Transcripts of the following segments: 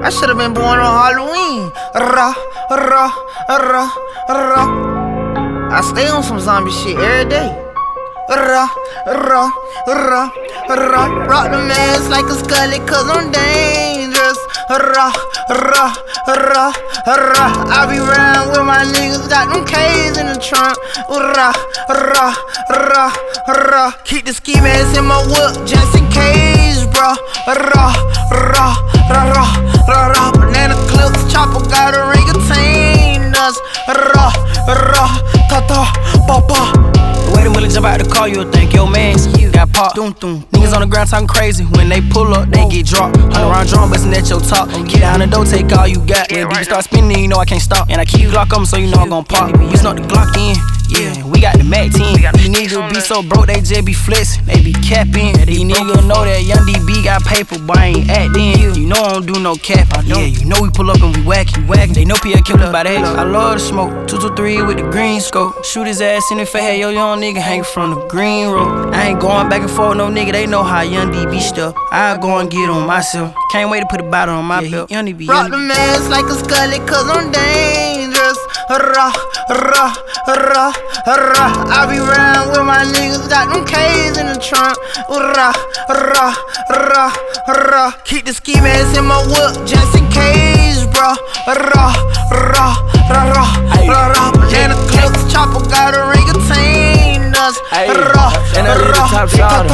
I should've been born on Halloween. Rah, rah, rah, rah. I stay on some zombie shit every day. Rah, rah, rah, rah. Rock the mask like a scully, cause I'm dangerous. Rah, rah, rah, rah. I be round with my niggas, got them K's in the trunk. Rah, rah, rah, rah. Keep the ski mask in my whip just in case, bruh. Rah, rah, rah, rah, rah, rah. Banana clips, chopper got a ring contain us. Rah, rah, ta ta, pa pa. The way the Willie jump out the car, you'll think your man's got popped. Niggas on the ground talking crazy. When they pull up, they get dropped. 100 round drum, bustin' at your top. Get down the door, take all you got. When the beat start spinning, you know I can't stop. And I keep Glock on me, so you know I'm gon' pop. You snuck the Glock in. Yeah, we got the Mac 10. These niggas be so broke, they just be flexin'. They be capping. These niggas know that Young DB got paper, but I ain't actin'. You know I don't do no cap. Yeah, you know we pull up and we whackin'. They know P.A. killed us by the H. I love the smoke. 223 with the green scope. Shoot his ass in the face. Hey, yo, young nigga hangin' from the green road. I ain't going back and forth, no nigga. They know how Young DB stuff. I go and get on myself. Can't wait to put a bottle on my belt. Young DB. Rock the mask like a scully, cause I'm dangerous. Rah, rah, rah, rah. I be round with my niggas, got them K's in the trunk. Rah, rah, rah, rah. Keep the ski mask in my whip just in case, bruh. Rah, rah, rah, rah, rah, rah. Banana clips, chopper got a ring contain us. Rah, and I leave the top shot.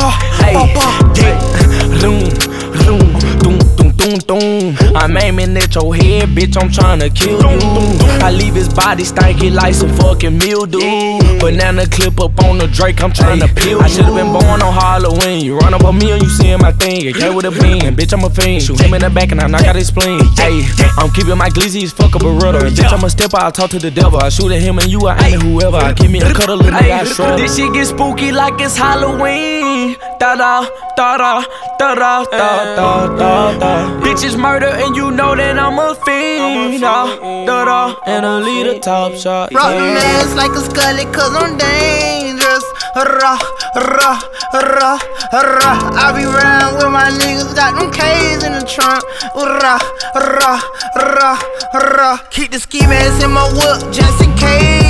I'm aiming at your head, bitch, I'm tryna kill you. I leave his body stanky like some fucking mildew. Banana clip up on the Drake, I'm tryna peel you. I should've been born on Halloween. You run up on me and you seeing my thing. It came with a bean, bitch, I'm a fiend. Shoot him in the back and I knock out his spleen. Ayy, I'm keeping my glizzy as fuck up a rudder. Bitch, I'm a stepper, I talk to the devil. I shoot at him and you, I aim at whoever. I give me a cuddle and I shrug. This shit get spooky like it's Halloween. Da-da, da-da, da-da, da-da. Bitches murder and you know that I'm a fiend. Da-da, and I lead a top shot. Rock the mask like a scully, cause I'm dangerous. Rah, rah, rah, rah. I be round with my niggas, got them K's in the trunk. Rah, rah, rah, rah. Keep the ski mask in my whip just in case.